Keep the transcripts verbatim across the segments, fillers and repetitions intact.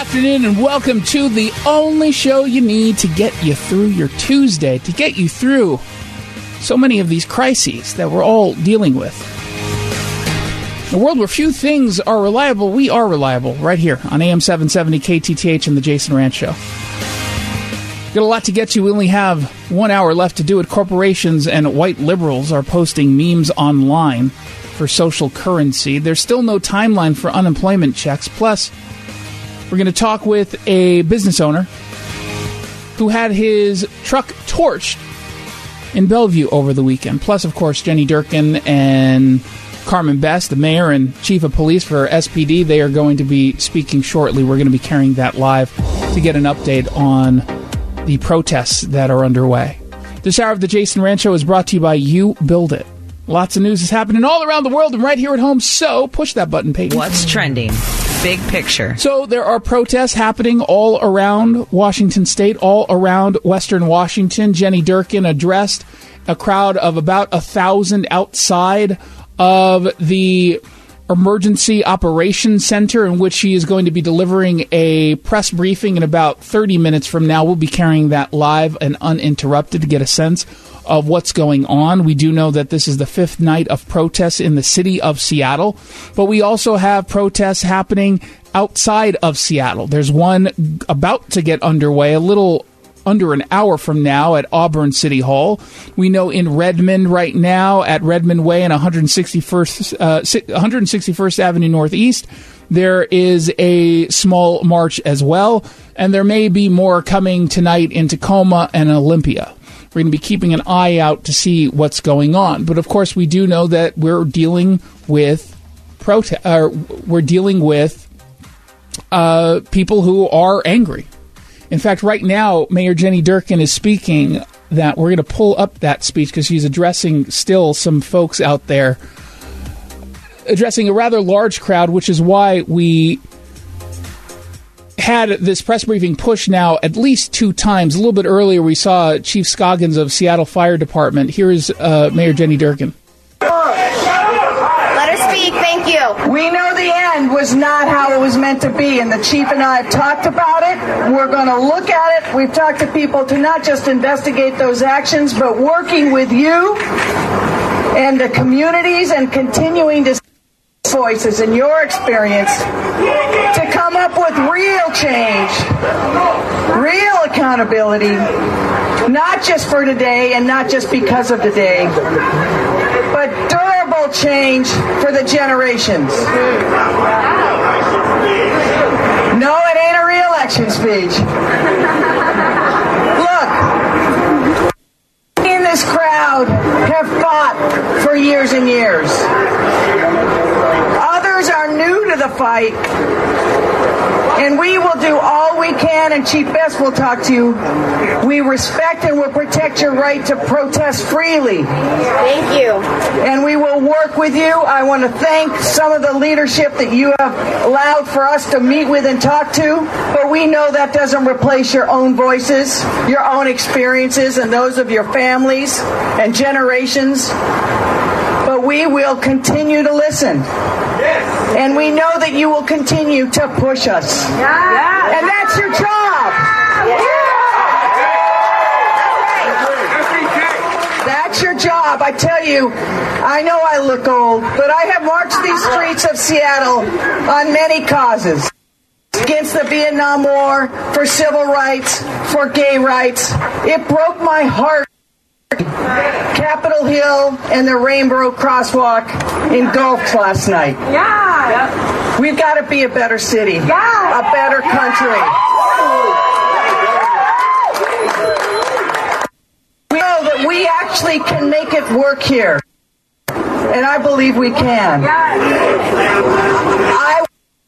afternoon and welcome to the only show you need to get you through your Tuesday, to get you through so many of these crises that we're all dealing with. In a world where few things are reliable, we are reliable right here on A M seven seventy K T T H and the Jason Rantz Show. Got a lot to get to. We only have one hour left to do it. Corporations and white liberals are posting memes online for social currency. There's still no timeline for unemployment checks. Plus, we're going to talk with a business owner who had his truck torched in Bellevue over the weekend. Plus, of course, Jenny Durkin and Carmen Best, the mayor and chief of police for S P D, they are going to be speaking shortly. We're going to be carrying that live to get an update on the protests that are underway. This hour of the Jason Rantz Show is brought to you by You Build It. Lots of news is happening all around the world and right here at home, so push that button, Peyton. What's trending? Big picture. So there are protests happening all around Washington State, all around Western Washington. Jenny Durkin addressed a crowd of about a thousand outside of the Emergency Operations Center, in which she is going to be delivering a press briefing in about thirty minutes from now. We'll be carrying that live and uninterrupted to get a sense of what's going on. We do know that this is the fifth night of protests in the city of Seattle, but we also have protests happening outside of Seattle. There's one about to get underway a little under an hour from now at Auburn City Hall. We know in Redmond right now at Redmond Way and one sixty-first, uh, one sixty-first Avenue Northeast, there is a small march as well, and there may be more coming tonight in Tacoma and Olympia. We're going to be keeping an eye out to see what's going on. But, of course, we do know that we're dealing with prote- uh, we're dealing with uh, people who are angry. In fact, right now, Mayor Jenny Durkin is speaking that we're going to pull up that speech because she's addressing still some folks out there, addressing a rather large crowd, which is why we had this press briefing pushed now at least two times. A little bit earlier, we saw Chief Scoggins of Seattle Fire Department. Here is uh, Mayor Jenny Durkin. Let her speak. Thank you. We know the end was not how it was meant to be, and the chief and I have talked about it. We're going to look at it. We've talked to people to not just investigate those actions, but working with you and the communities and continuing to voices in your experience to come up with real change, real accountability, not just for today and not just because of today, but durable change for the generations. No, it ain't a re-election speech. Look, in this crowd have fought for years and years. Others are new to the fight, and we will do all we can, and Chief Best will talk to you. We respect and will protect your right to protest freely. Thank you. And we will work with you. I want to thank some of the leadership that you have allowed for us to meet with and talk to, but we know that doesn't replace your own voices, your own experiences, and those of your families and generations. But we will continue to listen. Yes. And we know that you will continue to push us. Yeah. And that's your job. Yeah. That's your job. I tell you, I know I look old, but I have marched these streets of Seattle on many causes. Against the Vietnam War, for civil rights, for gay rights. It broke my heart. Capitol Hill and the Rainbow Crosswalk in Gulf last night. Yeah. We've got to be a better city, yeah. a better country. We know that we actually can make it work here, and I believe we can. I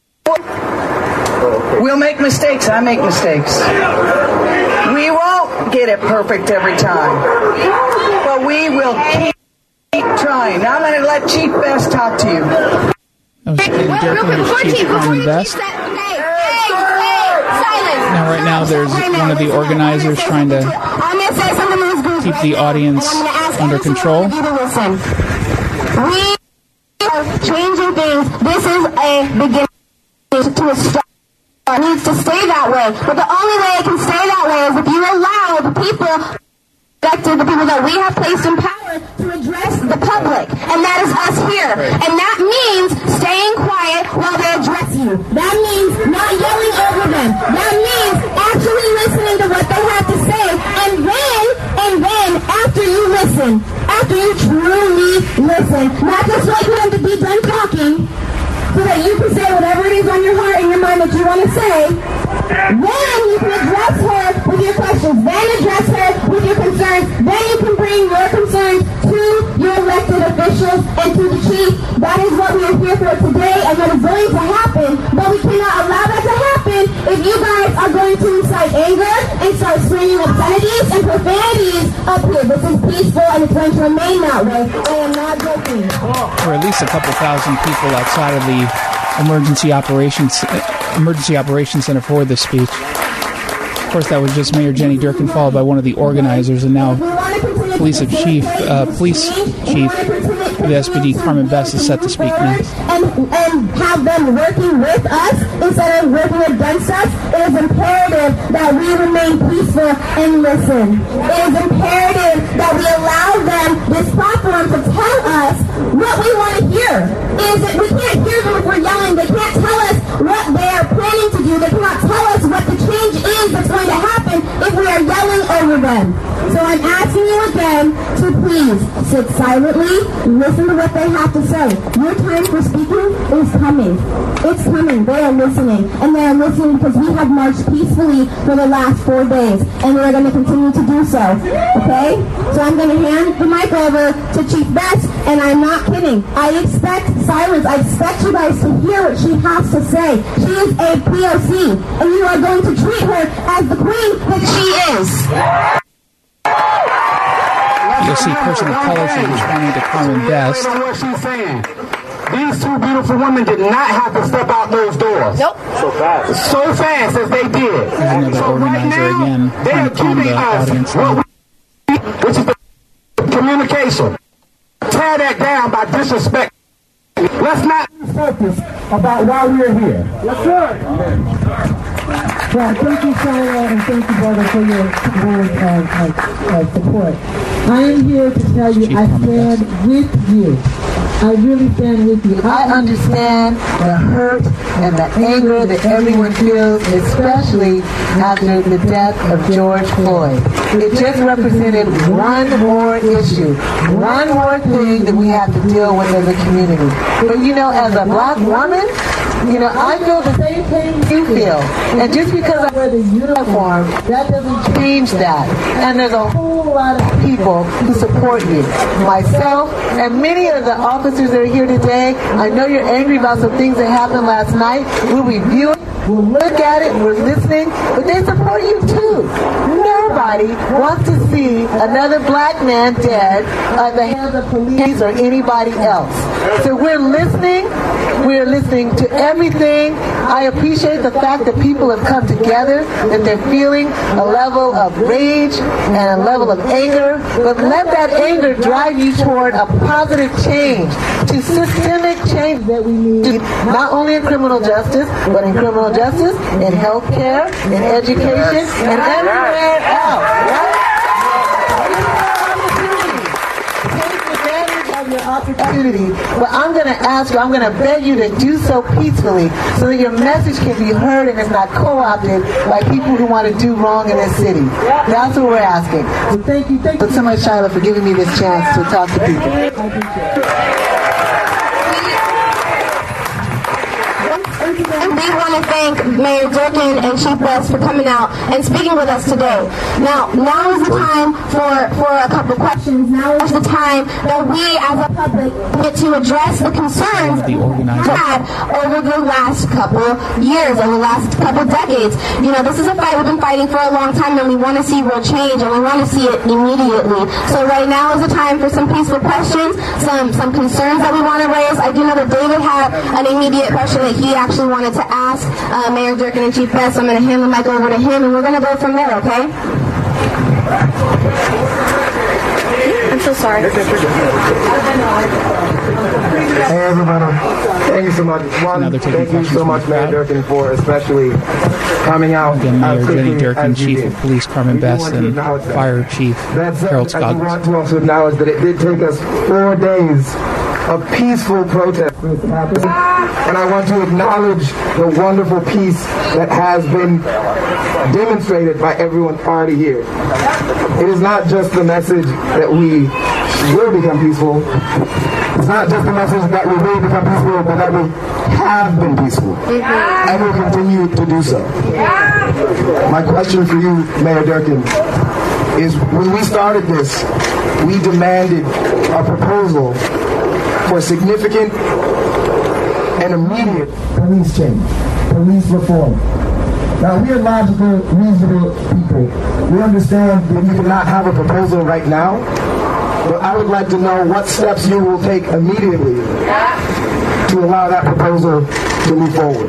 will make mistakes. I make mistakes. We won't get it perfect every time, but we will keep trying. Now I'm going to let Chief Best talk to you. Hey, well, real quick, before Chief, before you Best. Hey, hey, hey, silence. Now, right now, there's one of the organizers trying to keep the audience under control. We are changing things. This is a beginning to a start. Needs to stay that way. But the only way it can stay that way is if you allow the people, the people that we have placed in power, to address the public, and that is us here. And that means staying quiet while they address you. That means not yelling over them. That means actually listening to what they have to say. And then, and then, after you listen, after you truly listen, not just wait for them to be done talking, so that you can say whatever it is on your heart and your mind that you want to say, then you can address her with your questions, then address her with your concerns, then you can bring your concerns to your elected officials and to the chief. That is what we are here for today, and what is going to happen, but we cannot allow that to happen if you guys are going to incite anger and start screaming obscenities and profanities up here. This is peaceful, and it's going to remain that way. I am not joking. Or at least a couple thousand people outside of the emergency operations emergency operations center for this speech. Of course, that was just Mayor Jenny Durkin, followed by one of the organizers, and now police chief, uh, police chief of the S P D, Carmen Best, is set to speak next. And, and have them working with us instead of working against us. It is imperative that we remain peaceful and listen. It is imperative that we allow them this platform to tell us what we want to hear. Is that we can't hear them if we're yelling. They can't tell us what they are planning to do. They cannot tell us what the change is that's going to happen if we are yelling over them. So I'm asking you again to please sit silently, listen to what they have to say. Your time for speaking is coming. It's coming. They are listening. And they are listening because we have marched peacefully for the last four days. And we're going to continue to do so. Okay? So I'm going to hand the mic over to Chief Best. And I'm not kidding. I expect silence. I expect you guys to hear what she has to say. She is a P O C. And you are going to treat her as the queen that she is. You'll see person of color, she's responding to Carmen Best. On what she's saying. These two beautiful women did not have to step out those doors. Nope. So fast. So fast as they did. There's another so organizer right now, again, they trying are to calm giving the us audience what down. we, which is the communication. Tear that down by disrespect. Let's not focus about why we're here. Yes, sir. Well, thank you, Sarah, and thank you, brother, for your words of, of, of support. I am here to tell you I stand with you. I really stand with you. I understand the hurt and the anger that everyone feels, especially after the death of George Floyd. It just represented one more issue, one more thing that we have to deal with as a community. But you know, as a black woman, you know, I feel the same thing you feel. And just because I wear the uniform, that doesn't change that. And there's a whole lot of people who support you. Myself and many of the officers that are here today, I know you're angry about some things that happened last night. We'll review it. We'll look at it, we're listening, but they support you too. Nobody wants to see another black man dead at the hands of police or anybody else. So we're listening, we're listening to everything. I appreciate the fact that people have come together, that they're feeling a level of rage and a level of anger, but let that anger drive you toward a positive change, to systemic change that we need, not only in criminal justice, but in criminal justice, in health care, in education, and everywhere else. Right? Your opportunity, but I'm going to ask you, I'm going to beg you to do so peacefully so that your message can be heard and it's not co-opted by people who want to do wrong in this city. That's what we're asking. So thank you, thank you so much, Shyla, for giving me this chance to talk to people. I appreciate it. And we want to thank Mayor Durkin and Chief Best for coming out and speaking with us today. Now, now is the time for, for a couple questions. Now is the time that we as a public get to address the concerns the we've had over the last couple years, over the last couple decades. You know, this is a fight we've been fighting for a long time, and we want to see real change, and we want to see it immediately. So right now is the time for some peaceful questions, some, some concerns that we want to raise. I do know that David had an immediate question that he actually wanted to ask uh, Mayor Durkin and Chief Best. So I'm going to hand the mic over to him, and we're going to go from there, okay? I'm so sorry. sorry. Hey, everybody. Thank you so much. One, thank you so much, Mayor Durkin, for especially coming out. Again, Mayor Jenny Durkin, Chief of Police Carmen Best, and Fire Chief Harold Scott. I want to also acknowledge that it did take us four days of peaceful protest for this to happen. And I want to acknowledge the wonderful peace that has been demonstrated by everyone already here. It is not just the message that we will become peaceful. It's not just the message that we will become peaceful, but that we have been peaceful and will continue to do so. My question for you, Mayor Durkin, is when we started this, we demanded a proposal for significant and immediate police change, police reform. Now, we are logical, reasonable people. We understand that we cannot have a proposal right now, but I would like to know what steps you will take immediately to allow that proposal to move forward.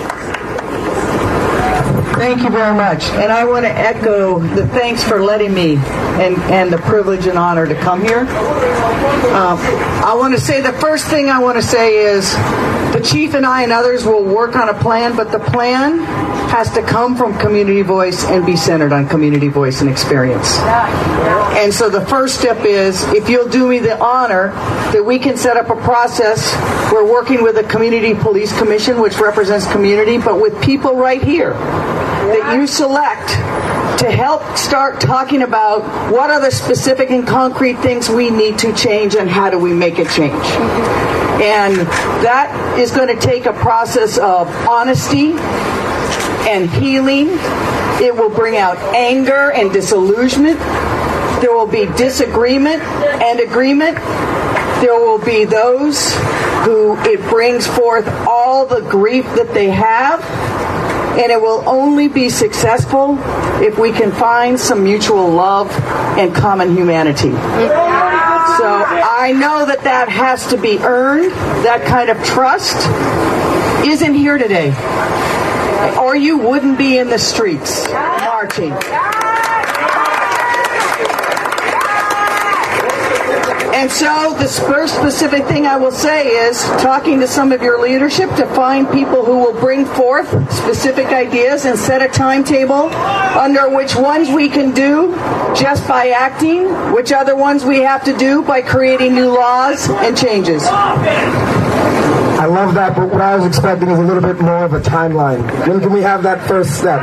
Thank you very much. And I want to echo the thanks for letting me and, and the privilege and honor to come here. Um, I want to say the first thing I want to say is the chief and I and others will work on a plan, but the plan has to come from community voice and be centered on community voice and experience. And so the first step is, if you'll do me the honor that we can set up a process, we're working with a community police commission, which represents community, but with people right here that you select to help start talking about what are the specific and concrete things we need to change and how do we make it change. And that is going to take a process of honesty and healing. It will bring out anger and disillusionment. There will be disagreement and agreement. There will be those who it brings forth all the grief that they have. And it will only be successful if we can find some mutual love and common humanity. So I know that that has to be earned. That kind of trust isn't here today, or you wouldn't be in the streets marching. And so the first specific thing I will say is talking to some of your leadership to find people who will bring forth specific ideas and set a timetable under which ones we can do just by acting, which other ones we have to do by creating new laws and changes. I love that, but what I was expecting is a little bit more of a timeline. When can we have that first step?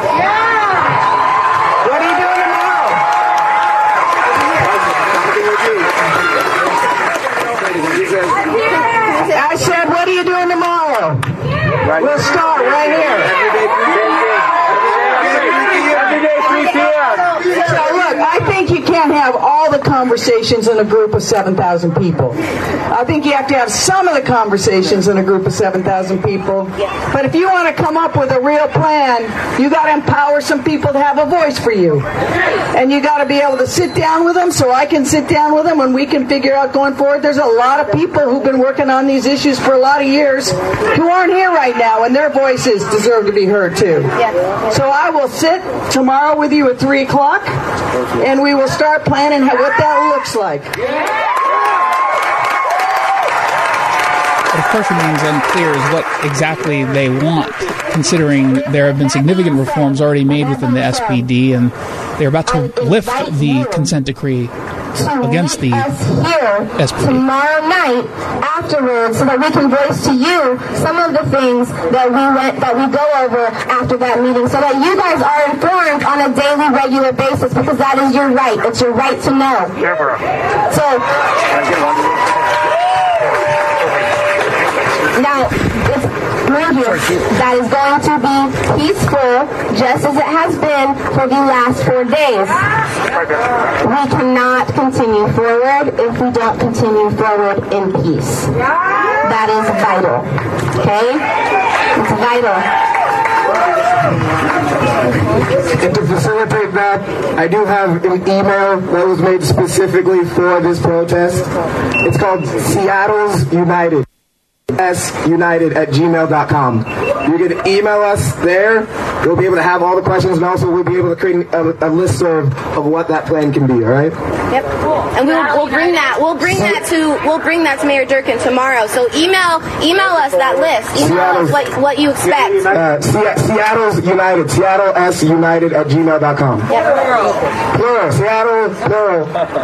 I said, what are you doing tomorrow? Right. We'll start right here. So look, I think you can't have all the conversations in a group of seven thousand people. I think you have to have some of the conversations in a group of seven thousand people. But if you want to come up with a real plan, you got to empower some people to have a voice for you. And you got to be able to sit down with them so I can sit down with them and we can figure out going forward. There's a lot of people who've been working on these issues for a lot of years who aren't here right now, and their voices deserve to be heard too. So I will sit tomorrow with you at three o'clock and we will start planning how, what that looks like. But of course remains unclear is what exactly they want, considering there have been significant reforms already made within the S P D, and they're about to lift the consent decree against the S P D. Tomorrow night afterwards, so that we can voice to you some of the things that we went that we go over after that meeting, so that you guys are informed on a daily, regular basis, because that is your right. It's your right to know. So now, it's mind you, that is going to be peaceful, just as it has been for the last four days. We cannot continue forward if we don't continue forward in peace. That is vital. Okay? It's vital. And to facilitate that, I do have an email that was made specifically for this protest. It's called Seattle's United. s united at gmail dot com. You can email us there. We'll be able to have all the questions, and also we'll be able to create a, a listserv of what that plan can be. All right? Yep. And we'll we'll bring that we'll bring that to we'll bring that to Mayor Durkin tomorrow. So email email us that list. Email Seattle's, us what what you expect. Uh, Se- Seattle's United. Seattle S United at gmail dot com. Yep. Plural. Plural. Seattle plural.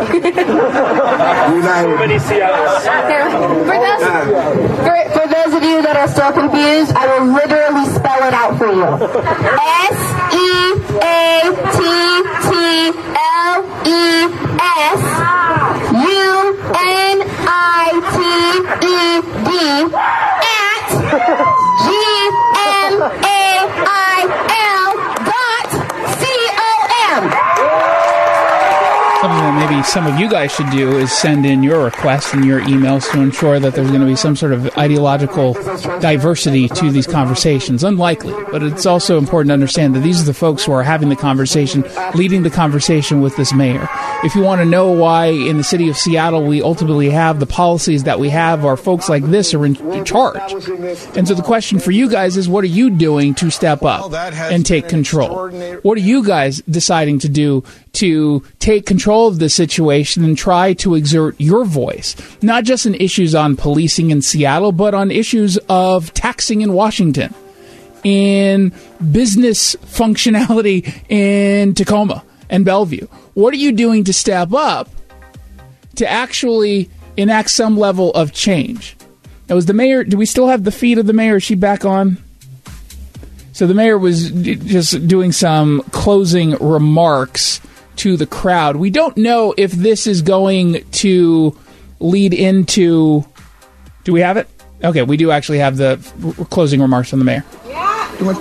United. So many Seattles. For those for, for those of you that are still confused, I will literally spell it out for you. S E A T T L E S U N I T E D at G M A I L dot C O M. Something that maybe some of you guys should do is send in your requests and your emails to ensure that there's going to be some sort of ideological diversity to these conversations. Unlikely, but it's also important to understand that these are the folks who are having the conversation, leading the conversation with this mayor. If you want to know why in the city of Seattle we ultimately have the policies that we have, our folks like this are in, in charge. And so the question for you guys is, what are you doing to step up and take control? What are you guys deciding to do to take control of the situation and try to exert your voice, not just in issues on policing in Seattle, but on issues of taxing in Washington, in business functionality in Tacoma and Bellevue? What are you doing to step up to actually enact some level of change? Now, was the mayor, do we still have the feed of the mayor? Is she back on? So the mayor was just doing some closing remarks to the crowd. We don't know if this is going to lead into... Do we have it? Okay, we do actually have the r- closing remarks from the mayor. Yeah. One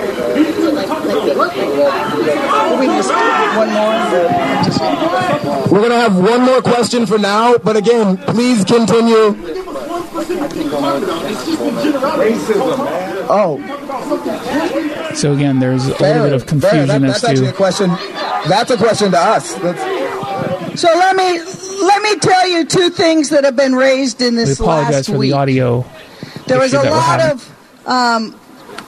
more. We're going to have one more question for now, but again, please continue. Oh. So again, there's a Fair, little bit of confusion that, as that's actually to... a question. That's a question to us. That's... So let me let me tell you two things that have been raised in this We apologize last for week. the audio. There was a that lot of um,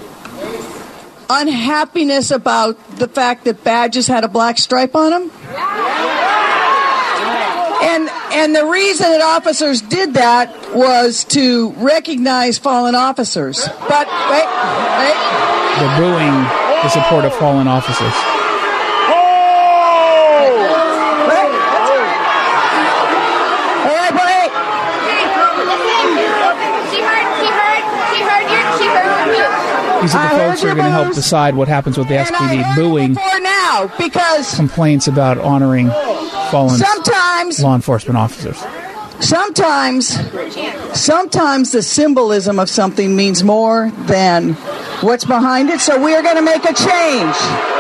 unhappiness about the fact that badges had a black stripe on them. And and the reason that officers did that was to recognize fallen officers. But wait, wait. They're booing the support of fallen officers. These are the I folks who are going to help decide what happens with the S P D booing for now, because complaints about honoring fallen sometimes law enforcement officers. Sometimes, sometimes the symbolism of something means more than what's behind it. So we are going to make a change.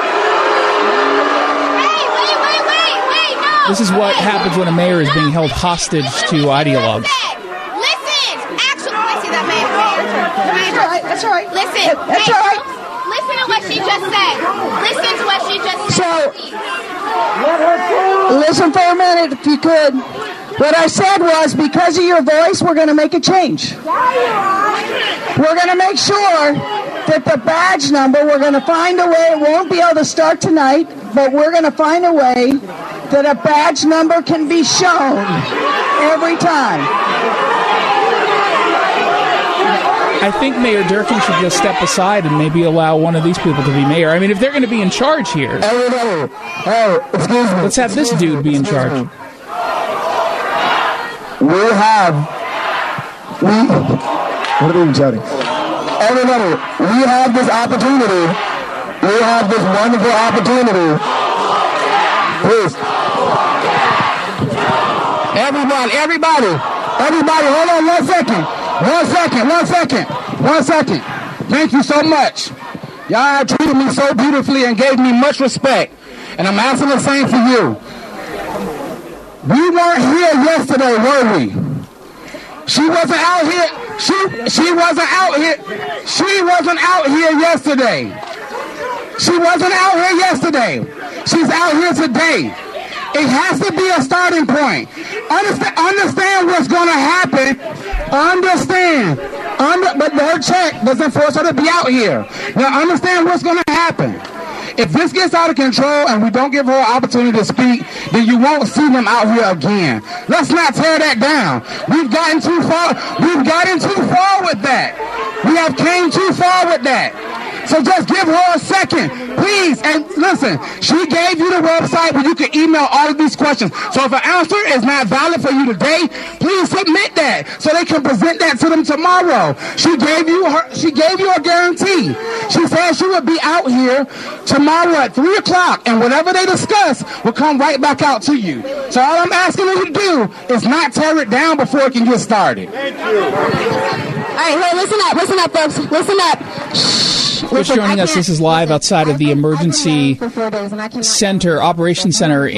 This is what happens when a mayor is being held hostage to ideologues. Listen, actually, listen, that mayor. That's all right. That's all right. Listen, That's hey, all right. Listen to what she just said. Listen to what she just said. So, listen for a minute, if you could. What I said was, because of your voice, we're going to make a change. We're going to make sure that the badge number, we're going to find a way, it won't be able to start tonight, but we're going to find a way that a badge number can be shown every time. I think Mayor Durkin should just step aside and maybe allow one of these people to be mayor. I mean, if they're going to be in charge here, Hey, hey, hey, excuse me. let's have this dude be in charge. We have, we, what are we shouting? Everybody, we have this opportunity, we have this wonderful opportunity. Please. Everybody, everybody, everybody, hold on one second. One second, one second, one second. Thank you so much. Y'all have treated me so beautifully and gave me much respect. And I'm asking the same for you. We weren't here yesterday, were we? She wasn't out here. She she wasn't out here. She wasn't out here yesterday. She wasn't out here yesterday. She's out here today. It has to be a starting point. Understand, understand what's going to happen. Understand. under, but her check doesn't force her to be out here. Now, understand what's going to happen. If this gets out of control and we don't give her an opportunity to speak, then you won't see them out here again. Let's not tear that down. We've gotten too far. We've gotten too far with that. We have came too far with that. So just give her a second, please. And listen, she gave you the website where you can email all of these questions. So if an answer is not valid for you today, please submit that so they can present that to them tomorrow. She gave you her. She gave you a guarantee. She said she would be out here tomorrow at three o'clock, and whatever they discuss will come right back out to you. So all I'm asking you to do is not tear it down before it can get started. Thank you. All right, hey, listen up, listen up, folks, listen up. Shh. Just joining us, this is live outside of the emergency center, operations center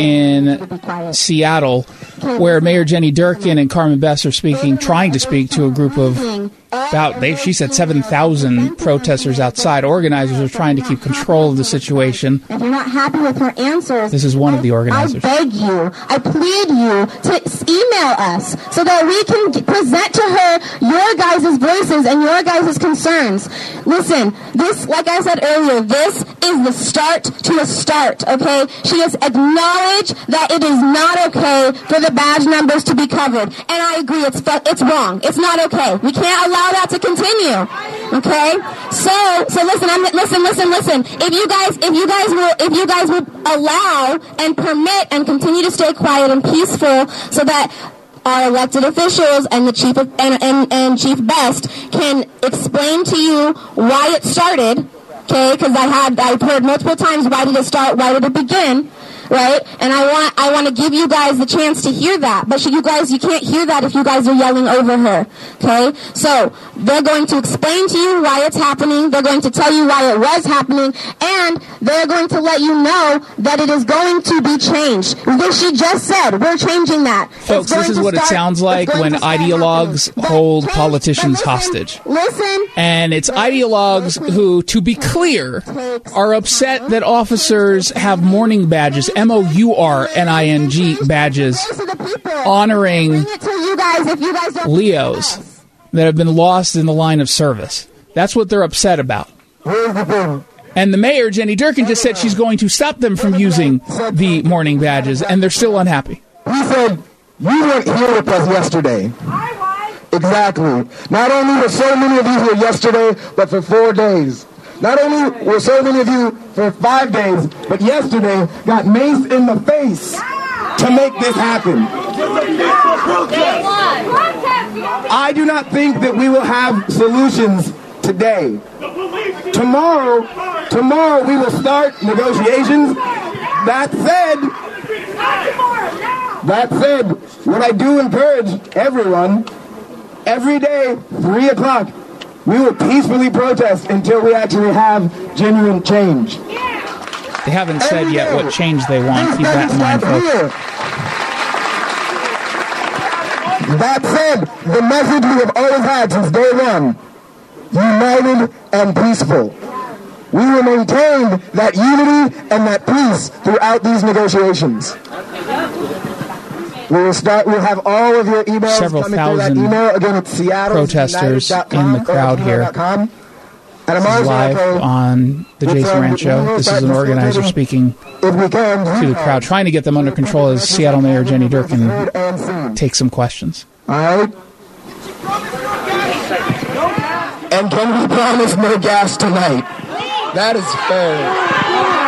in Seattle, where Mayor Jenny Durkan and Carmen Best are speaking, trying to speak to a group of about, they, she said, seven thousand protesters outside. Organizers are trying to keep control of the situation. If you're not happy with her answers, this is one of the organizers. I beg you, I plead you to email us so that we can g- present to her your guys' voices and your guys' concerns. Listen, this, like I said earlier, this is the start to a start, okay? She has acknowledged that it is not okay for the badge numbers to be covered. And I agree, it's it's wrong. It's not okay. We can't allow that to continue. Okay? So, so listen, I'm, listen, listen, listen. If you guys, if you guys will, if you guys will allow and permit and continue to stay quiet and peaceful so that our elected officials and the chief of, and, and, and Chief Best can explain to you why it started, okay? Because I had, I've heard multiple times, why did it start? Why did it begin? Right? And I want I want to give you guys the chance to hear that. But you guys, you can't hear that if you guys are yelling over her. Okay? So they're going to explain to you why it's happening. They're going to tell you why it was happening. And they're going to let you know that it is going to be changed. Because she just said, we're changing that. Folks, this is what start, it sounds like when ideologues hold but, politicians listen, hostage. Listen. And it's ideologues listen, who, to be clear, are upset that officers have mourning badges, M O U R N I N G badges, honoring Leos that have been lost in the line of service. That's what they're upset about. And the mayor, Jenny Durkan, just said she's going to stop them from using the mourning badges, and they're still unhappy. He said, you weren't here with us yesterday. Exactly. Not only were so many of you here yesterday, but for four days. Not only were so many of you for five days, but yesterday got maced in the face to make this happen. I do not think that we will have solutions today. Tomorrow, tomorrow we will start negotiations. That said, that said, what I do encourage everyone, every day, three o'clock, we will peacefully protest until we actually have genuine change. They haven't said yet what change they want. Keep that in mind, folks. That said, the message we have always had since day one, united and peaceful. We will maintain that unity and that peace throughout these negotiations. We will start. We'll have all of your emails Several coming thousand through that email. Again, it's Seattle protesters in the crowd here. And this is live on the Jason Rant Show. This is an organizer speaking to the crowd, trying to get them under control as Seattle Mayor Jenny Durkan takes some questions. All right. And can we promise no gas tonight? That is fair.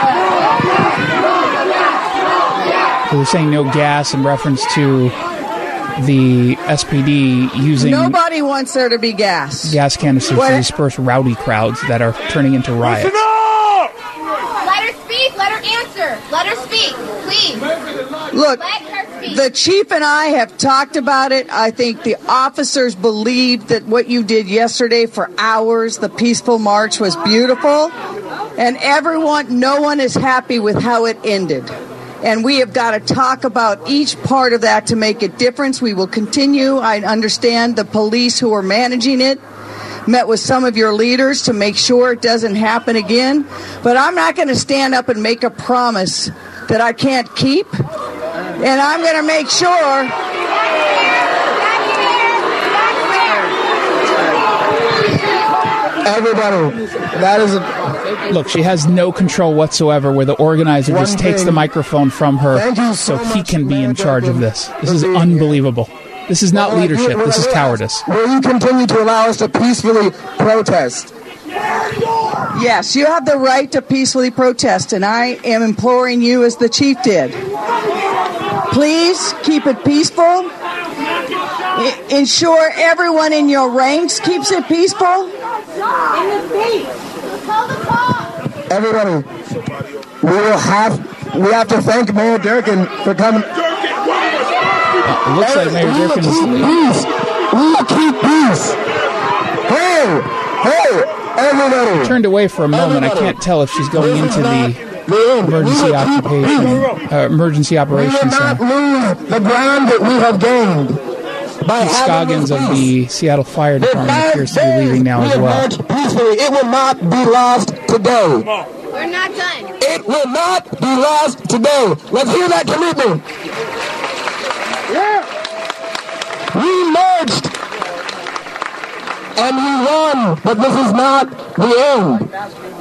They were saying no gas in reference to the S P D using nobody wants there to be gas. Gas canisters what? to disperse rowdy crowds that are turning into riots. Let her speak. Let her answer. Let her speak, please. Look, Let her speak. The chief and I have talked about it. I think the officers believed that what you did yesterday for hours, the peaceful march, was beautiful. And everyone, no one is happy with how it ended. And we have got to talk about each part of that to make a difference. We will continue. I understand the police who are managing it met with some of your leaders to make sure it doesn't happen again. But I'm not going to stand up and make a promise that I can't keep. And I'm going to make sure. Everybody, that is a... Look, she has no control whatsoever where the organizer just takes the microphone from her so, so he can be in charge of this. This is unbelievable. This is not leadership. This is cowardice. Will you continue to allow us to peacefully protest? Yes, you have the right to peacefully protest, and I am imploring you as the chief did. Please keep it peaceful. I- ensure everyone in your ranks keeps it peaceful. Everybody, we will have we have to thank Mayor Durkin for coming. Uh, it looks like Mayor Durkin is leaving. We will keep peace. Hey, hey. Everybody. Turned away for a moment. I can't tell if she's going into the emergency occupation, uh, emergency operations center. We will not lose the ground that we have gained. By Scoggins of the Seattle Fire Department appears to be leaving now as well. Peacefully, it will not be lost today. We're not done. It will not be lost today. Let's hear that commitment. Yeah. We marched. And we won, but this is not the end.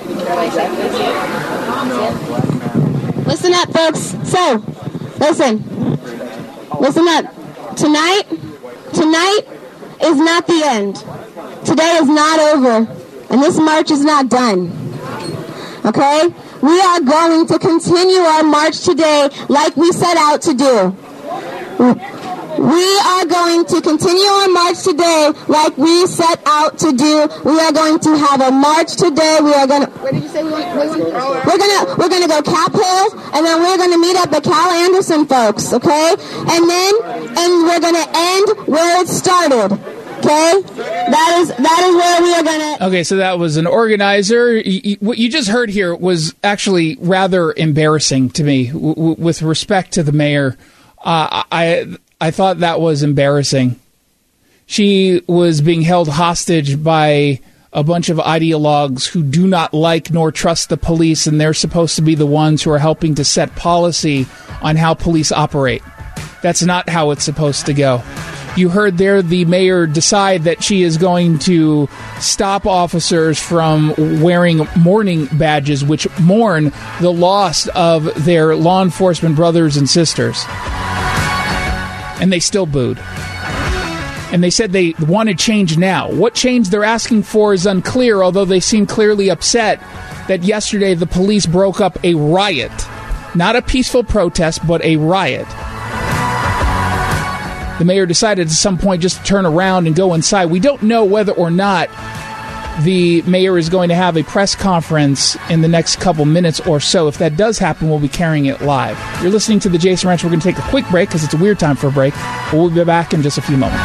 Listen up, folks. So, listen. Listen up. Tonight, tonight is not the end. Today is not over, and this march is not done. Okay? We are going to continue our march today like we set out to do. We are going to continue our march today like we set out to do. We are going to have a march today. We are going to... Where did you say we want? We're going to we're going to go Cap Hill, and then we're going to meet up at Cal Anderson, folks, okay? And then and we're going to end where it started. Okay, that is that is where we are going to... Okay, so that was an organizer. You, you, what you just heard here was actually rather embarrassing to me w- w- with respect to the mayor. Uh, I... I thought that was embarrassing. She was being held hostage by a bunch of ideologues who do not like nor trust the police, and they're supposed to be the ones who are helping to set policy on how police operate. That's not how it's supposed to go. You heard there the mayor decide that she is going to stop officers from wearing mourning badges which mourn the loss of their law enforcement brothers and sisters. And they still booed. And they said they wanted change now. What change they're asking for is unclear, although they seem clearly upset that yesterday the police broke up a riot. Not a peaceful protest, but a riot. The mayor decided at some point just to turn around and go inside. We don't know whether or not the mayor is going to have a press conference in the next couple minutes or so. If that does happen, we'll be carrying it live. You're listening to The Jason Ranch. We're going to take a quick break because it's a weird time for a break. We'll be back in just a few moments.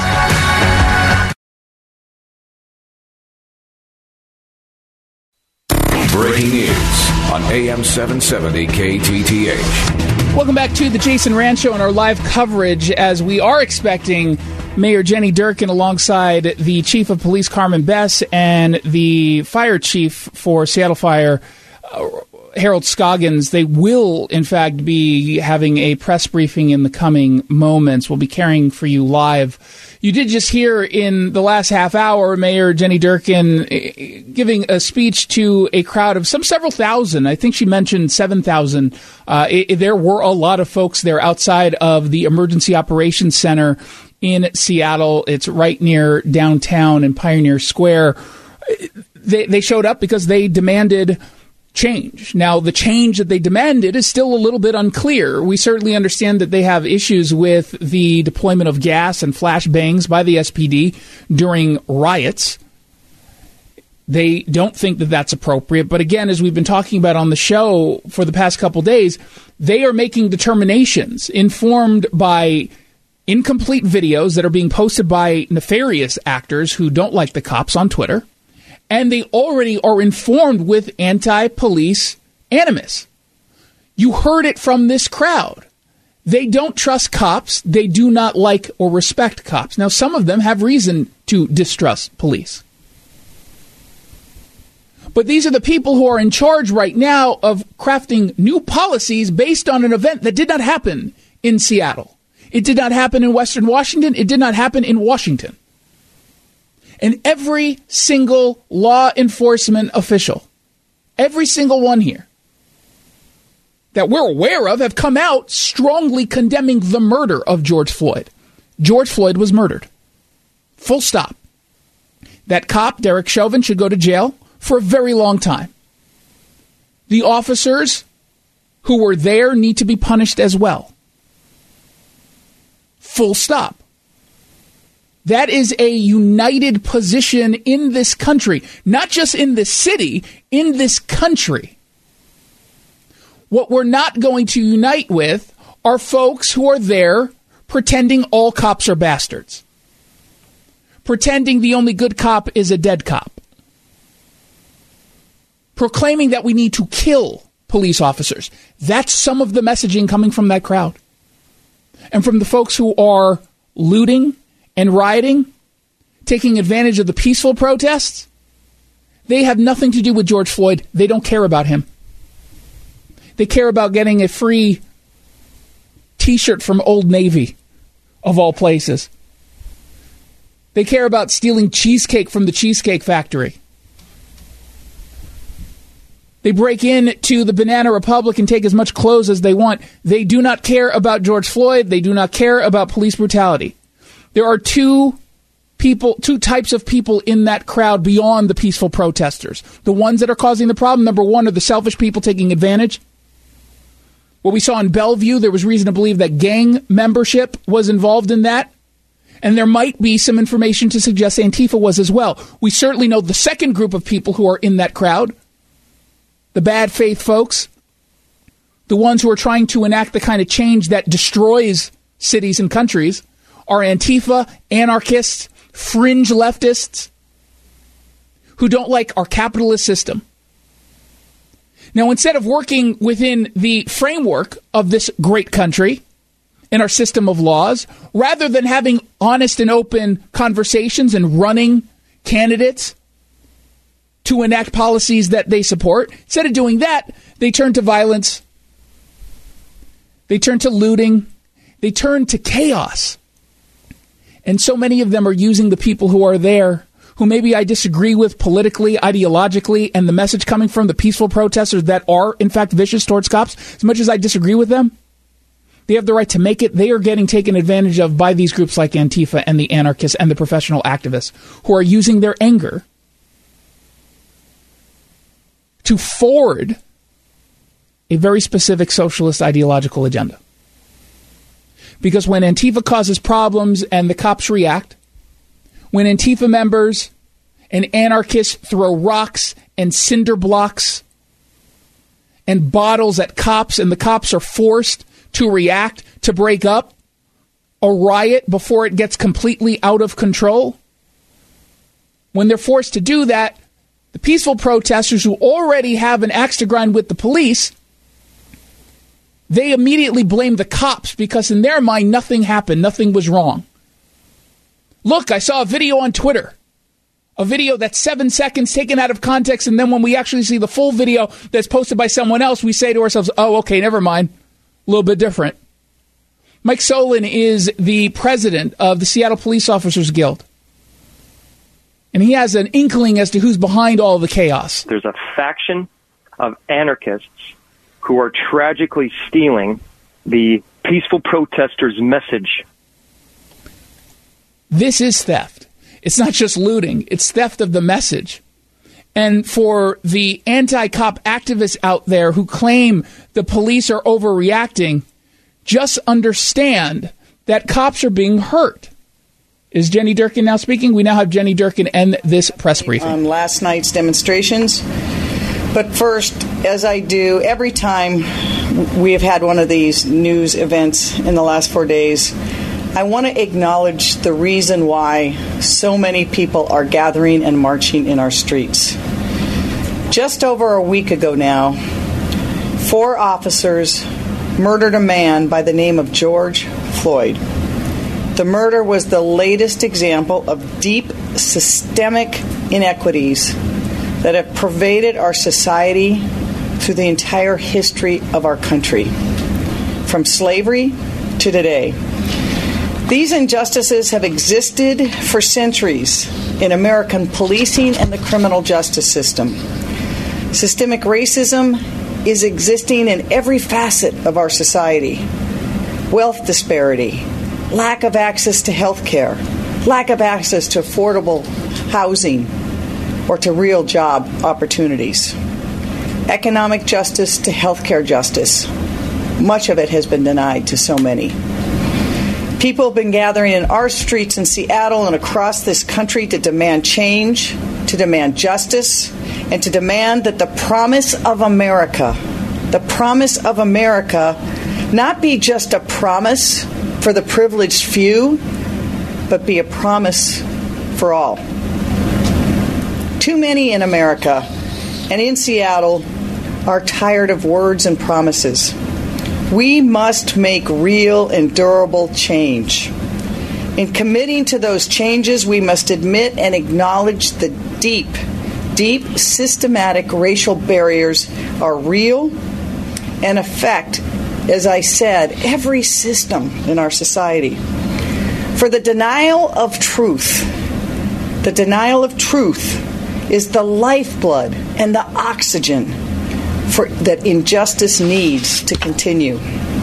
Breaking news on A M seven seventy K T T H. Welcome back to The Jason Ranch Show and our live coverage as we are expecting Mayor Jenny Durkin alongside the Chief of Police Carmen Bess and the Fire Chief for Seattle Fire, uh, Harold Scoggins. They will, in fact, be having a press briefing in the coming moments. We'll be carrying for you live. You did just hear in the last half hour Mayor Jenny Durkin giving a speech to a crowd of some several thousand. I think she mentioned seven thousand. Uh, there were a lot of folks there outside of the Emergency Operations Center in Seattle. It's right near downtown in Pioneer Square. They, they showed up because they demanded change. Now, the change that they demanded is still a little bit unclear. We certainly understand that they have issues with the deployment of gas and flashbangs by the S P D during riots. They don't think that that's appropriate. But again, as we've been talking about on the show for the past couple days, they are making determinations informed by incomplete videos that are being posted by nefarious actors who don't like the cops on Twitter. And they already are informed with anti-police animus. You heard it from this crowd. They don't trust cops. They do not like or respect cops. Now, some of them have reason to distrust police. But these are the people who are in charge right now of crafting new policies based on an event that did not happen in Seattle. It did not happen in Western Washington. It did not happen in Washington. And every single law enforcement official, every single one here that we're aware of, have come out strongly condemning the murder of George Floyd. George Floyd was murdered. Full stop. That cop, Derek Chauvin, should go to jail for a very long time. The officers who were there need to be punished as well. Full stop. That is a united position in this country, not just in this city, in this country. What we're not going to unite with are folks who are there pretending all cops are bastards, pretending the only good cop is a dead cop, proclaiming that we need to kill police officers. That's some of the messaging coming from that crowd. And from the folks who are looting and rioting, taking advantage of the peaceful protests, they have nothing to do with George Floyd. They don't care about him. They care about getting a free T-shirt from Old Navy, of all places. They care about stealing cheesecake from the Cheesecake Factory. They break in to the Banana Republic and take as much clothes as they want. They do not care about George Floyd. They do not care about police brutality. There are two people, two types of people in that crowd beyond the peaceful protesters. The ones that are causing the problem, number one, are the selfish people taking advantage. What we saw in Bellevue, there was reason to believe that gang membership was involved in that. And there might be some information to suggest Antifa was as well. We certainly know the second group of people who are in that crowd, the bad faith folks, the ones who are trying to enact the kind of change that destroys cities and countries, are Antifa, anarchists, fringe leftists who don't like our capitalist system. Now, instead of working within the framework of this great country and our system of laws, rather than having honest and open conversations and running candidates to enact policies that they support, instead of doing that, they turn to violence. They turn to looting. They turn to chaos. And so many of them are using the people who are there, who maybe I disagree with politically, ideologically, and the message coming from the peaceful protesters that are, in fact, vicious towards cops. As much as I disagree with them, they have the right to make it. They are getting taken advantage of by these groups like Antifa and the anarchists and the professional activists who are using their anger to forward a very specific socialist ideological agenda. Because when Antifa causes problems and the cops react, when Antifa members and anarchists throw rocks and cinder blocks and bottles at cops, and the cops are forced to react, to break up a riot before it gets completely out of control, when they're forced to do that, the peaceful protesters who already have an axe to grind with the police, they immediately blame the cops because in their mind, nothing happened, nothing was wrong. Look, I saw a video on Twitter, a video that's seven seconds taken out of context, and then when we actually see the full video that's posted by someone else, we say to ourselves, oh, okay, never mind, a little bit different. Mike Solon is the president of the Seattle Police Officers Guild, and he has an inkling as to who's behind all the chaos. There's a faction of anarchists who are tragically stealing the peaceful protesters' message. This is theft. It's not just looting. It's theft of the message. And for the anti-cop activists out there who claim the police are overreacting, just understand that cops are being hurt. Is Jenny Durkin now speaking? We now have Jenny Durkin and this press briefing. On last night's demonstrations. But first, as I do every time we have had one of these news events in the last four days, I want to acknowledge the reason why so many people are gathering and marching in our streets. Just over a week ago now, four officers murdered a man by the name of George Floyd. The murder was the latest example of deep systemic inequities that have pervaded our society through the entire history of our country, from slavery to today. These injustices have existed for centuries in American policing and the criminal justice system. Systemic racism is existing in every facet of our society. Wealth disparity, lack of access to health care, lack of access to affordable housing or to real job opportunities. Economic justice to healthcare justice. Much of it has been denied to so many. People have been gathering in our streets in Seattle and across this country to demand change, to demand justice, and to demand that the promise of America, the promise of America, not be just a promise for the privileged few, but be a promise for all. Too many in America and in Seattle are tired of words and promises. We must make real and durable change. In committing to those changes, we must admit and acknowledge the deep, deep systematic racial barriers are real and affect, as I said, every system in our society. For the denial of truth, the denial of truth is the lifeblood and the oxygen for, that injustice needs to continue.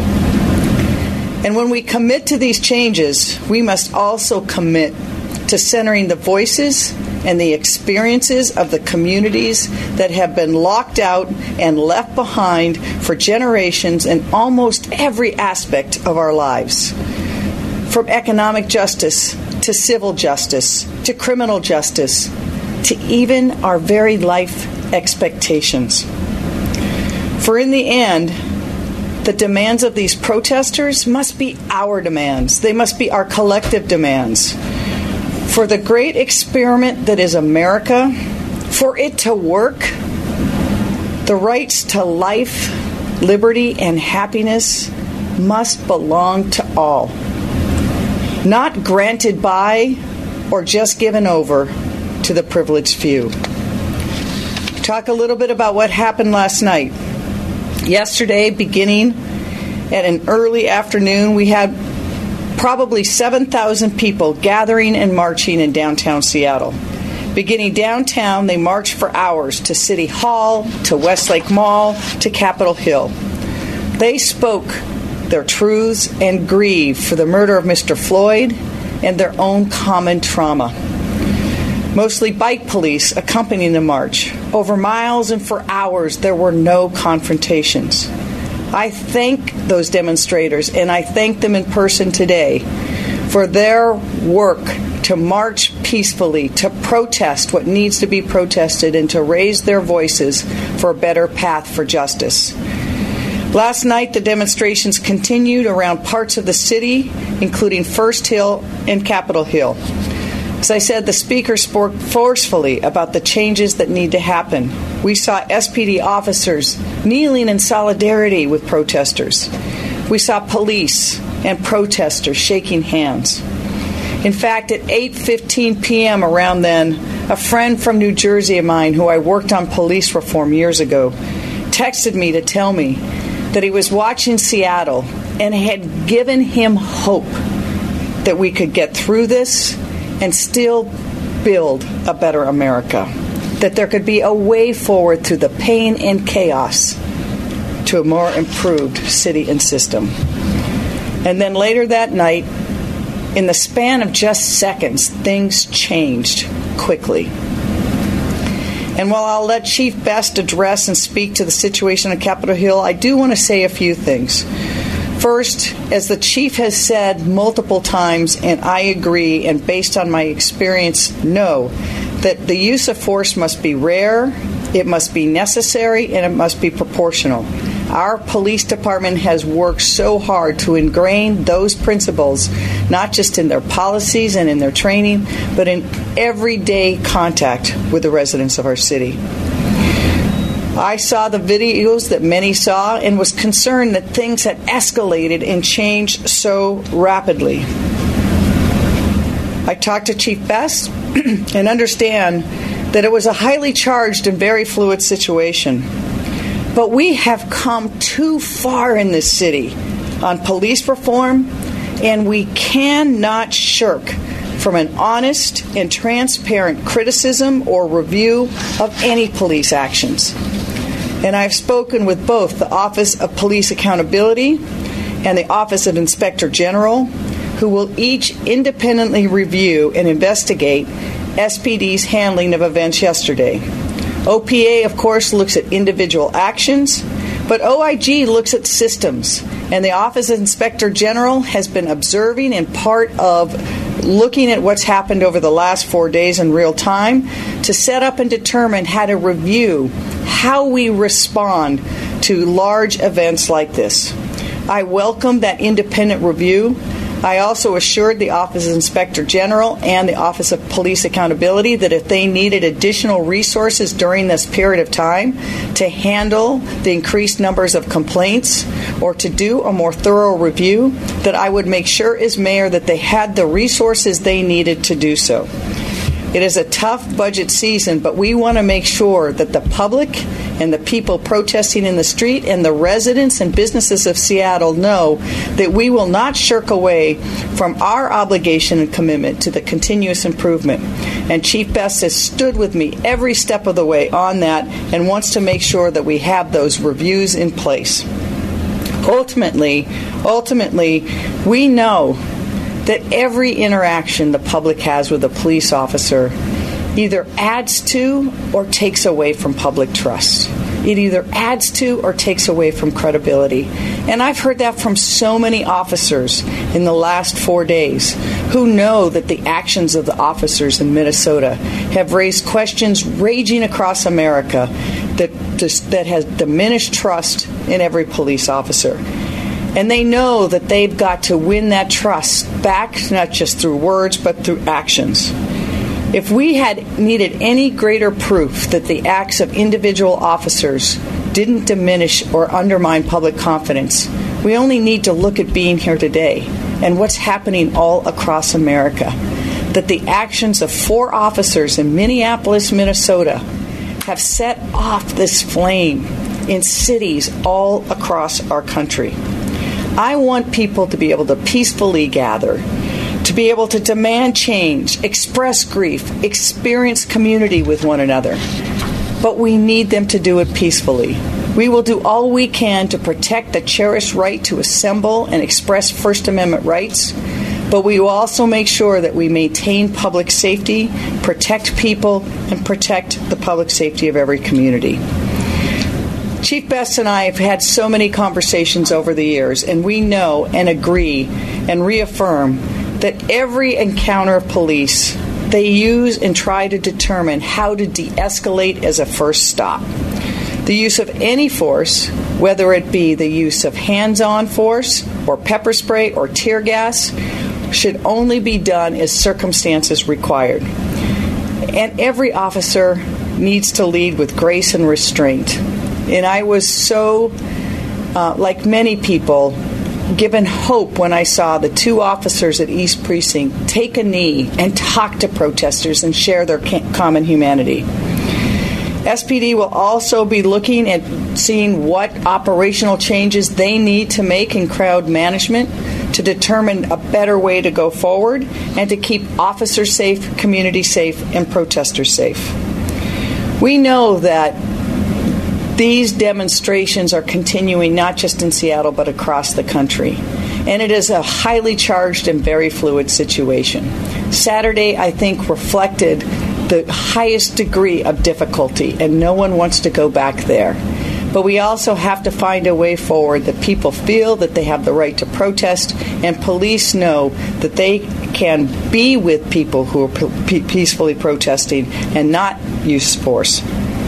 And when we commit to these changes, we must also commit to centering the voices and the experiences of the communities that have been locked out and left behind for generations in almost every aspect of our lives. From economic justice to civil justice to criminal justice to even our very life expectations. For in the end, the demands of these protesters must be our demands. They must be our collective demands. For the great experiment that is America, for it to work, the rights to life, liberty, and happiness must belong to all, not granted by or just given over to the privileged few. Talk a little bit about what happened last night. Yesterday, beginning at an early afternoon, we had probably seven thousand people gathering and marching in downtown Seattle. Beginning downtown, they marched for hours to City Hall, to Westlake Mall, to Capitol Hill. They spoke their truths and grieved for the murder of Mister Floyd and their own common trauma. Mostly bike police accompanying the march. Over miles and for hours, there were no confrontations. I thank those demonstrators, and I thank them in person today for their work to march peacefully, to protest what needs to be protested, and to raise their voices for a better path for justice. Last night, the demonstrations continued around parts of the city, including First Hill and Capitol Hill. As I said, the speaker spoke forcefully about the changes that need to happen. We saw S P D officers kneeling in solidarity with protesters. We saw police and protesters shaking hands. In fact, at eight fifteen p.m. around then, a friend from New Jersey of mine who I worked on police reform years ago texted me to tell me that he was watching Seattle and it had given him hope that we could get through this and still build a better America, that there could be a way forward through the pain and chaos to a more improved city and system. And then later that night, in the span of just seconds, things changed quickly. And while I'll let Chief Best address and speak to the situation on Capitol Hill, I do want to say a few things. First, as the Chief has said multiple times, and I agree, and based on my experience, know that the use of force must be rare, it must be necessary, and it must be proportional. Our police department has worked so hard to ingrain those principles, not just in their policies and in their training, but in everyday contact with the residents of our city. I saw the videos that many saw and was concerned that things had escalated and changed so rapidly. I talked to Chief Best and understand that it was a highly charged and very fluid situation. But we have come too far in this city on police reform And we cannot shirk from an honest and transparent criticism or review of any police actions. And I've spoken with both the Office of Police Accountability and the Office of Inspector General, who will each independently review and investigate S P D's handling of events yesterday. O P A, of course, looks at individual actions, but O I G looks at systems, and the Office of Inspector General has been observing and part of looking at what's happened over the last four days in real time to set up and determine how to review how we respond to large events like this. I welcome that independent review. I also assured the Office of Inspector General and the Office of Police Accountability that if they needed additional resources during this period of time to handle the increased numbers of complaints or to do a more thorough review, that I would make sure as mayor that they had the resources they needed to do so. It is a tough budget season, but we want to make sure that the public and the people protesting in the street and the residents and businesses of Seattle know that we will not shirk away from our obligation and commitment to the continuous improvement. And Chief Best has stood with me every step of the way on that and wants to make sure that we have those reviews in place. Ultimately, ultimately, we know that every interaction the public has with a police officer either adds to or takes away from public trust. It either adds to or takes away from credibility. And I've heard that from so many officers in the last four days who know that the actions of the officers in Minnesota have raised questions raging across America that, that has diminished trust in every police officer. And they know that they've got to win that trust back, not just through words, but through actions. If we had needed any greater proof that the acts of individual officers didn't diminish or undermine public confidence, we only need to look at being here today and what's happening all across America. That the actions of four officers in Minneapolis, Minnesota, have set off this flame in cities all across our country. I want people to be able to peacefully gather, to be able to demand change, express grief, experience community with one another. But we need them to do it peacefully. We will do all we can to protect the cherished right to assemble and express First Amendment rights, but we will also make sure that we maintain public safety, protect people, and protect the public safety of every community. Chief Best and I have had so many conversations over the years, and we know and agree and reaffirm that every encounter of police, they use and try to determine how to de-escalate as a first stop. The use of any force, whether it be the use of hands-on force or pepper spray or tear gas, should only be done as circumstances required. And every officer needs to lead with grace and restraint. And I was so, uh, like many people, given hope when I saw the two officers at East Precinct take a knee and talk to protesters and share their common humanity. S P D will also be looking at seeing what operational changes they need to make in crowd management to determine a better way to go forward and to keep officers safe, community safe, and protesters safe. We know that these demonstrations are continuing not just in Seattle but across the country. And it is a highly charged and very fluid situation. Saturday, I think, reflected the highest degree of difficulty, and no one wants to go back there. But we also have to find a way forward that people feel that they have the right to protest, and police know that they can be with people who are p- peacefully protesting and not use force.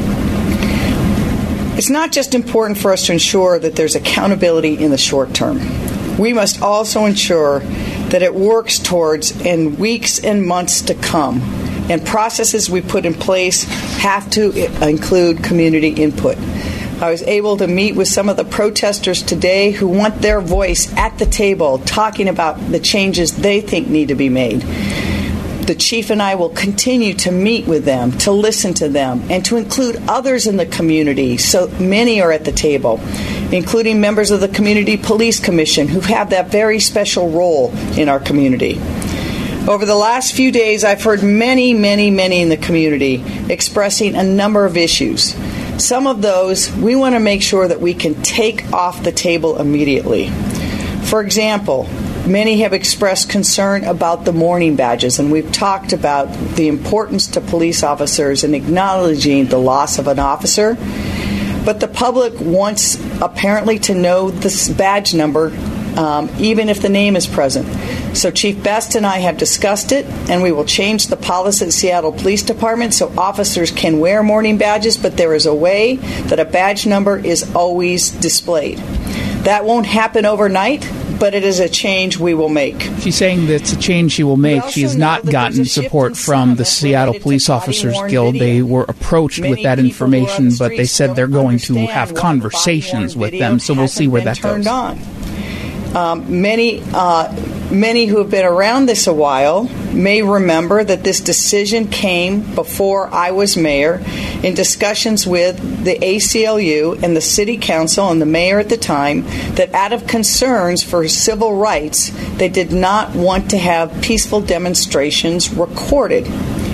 It's not just important for us to ensure that there's accountability in the short term. We must also ensure that it works towards in weeks and months to come. And processes we put in place have to include community input. I was able to meet with some of the protesters today who want their voice at the table, talking about the changes they think need to be made. The chief and I will continue to meet with them, to listen to them, and to include others in the community. So many are at the table, including members of the Community Police Commission who have that very special role in our community. Over the last few days, I've heard many, many, many in the community expressing a number of issues. Some of those we want to make sure that we can take off the table immediately. For example, many have expressed concern about the mourning badges, and we've talked about the importance to police officers in acknowledging the loss of an officer. But the public wants apparently to know this badge number, um, even if the name is present. So Chief Best and I have discussed it, and we will change the policy at the Seattle Police Department so officers can wear mourning badges, but there is a way that a badge number is always displayed. That won't happen overnight, but it is a change we will make. She's saying that's a change she will make. She has not gotten support from the Seattle Police Officers Guild. They were approached with that information, but they said they're going to have conversations with them, so we'll see where that goes. Um, many, uh, many who have been around this a while may remember that this decision came before I was mayor in discussions with the A C L U and the city council and the mayor at the time, that out of concerns for civil rights, they did not want to have peaceful demonstrations recorded.